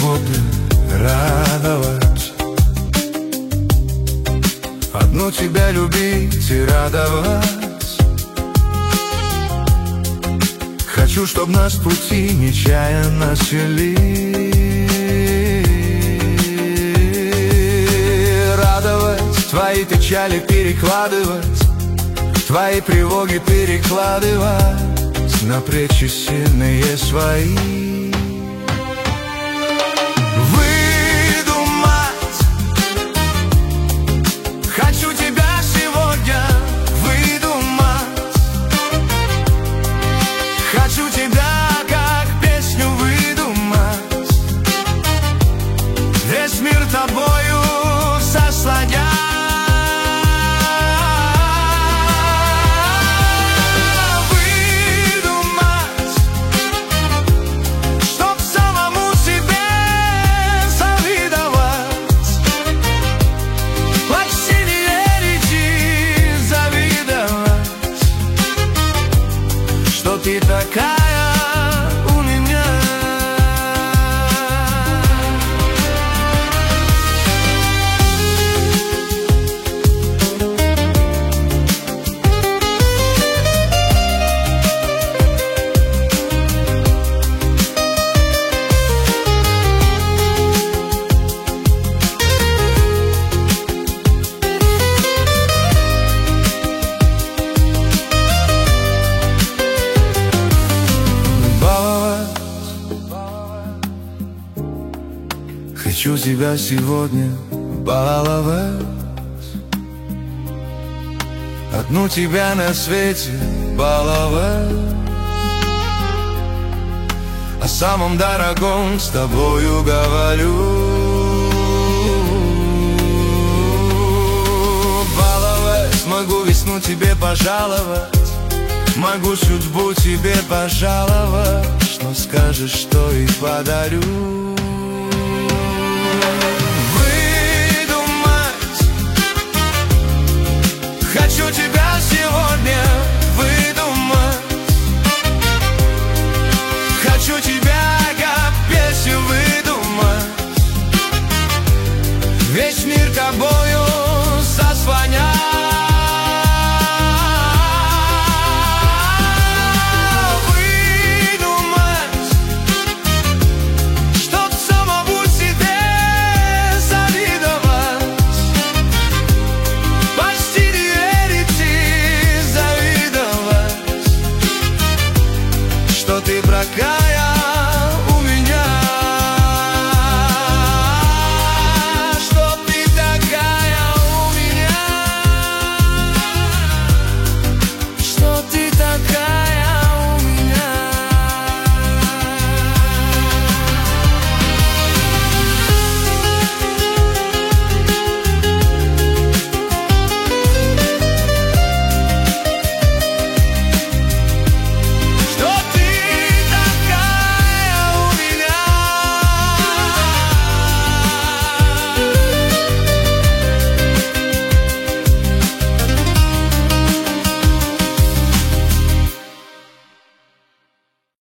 мог бы радовать, одну тебя любить и радовать. Хочу, чтоб нас пути нечаянно свели, радовать, твои печали перекладывать, твои тревоги перекладывать на плечи сильные свои. Выдумать, хочу тебя сегодня выдумать, хочу тебя как песню выдумать, весь мир тобою сослонять. Ты такая у меня. Хочу тебя сегодня баловать, одну тебя на свете баловать, о самом дорогом с тобою говорю. Баловать, могу весну тебе пожаловать, могу судьбу тебе пожаловать, что скажешь, что и подарю. Хочу тебя сегодня выдумать, хочу тебя как песню выдумать, весь мир тобою сослонять.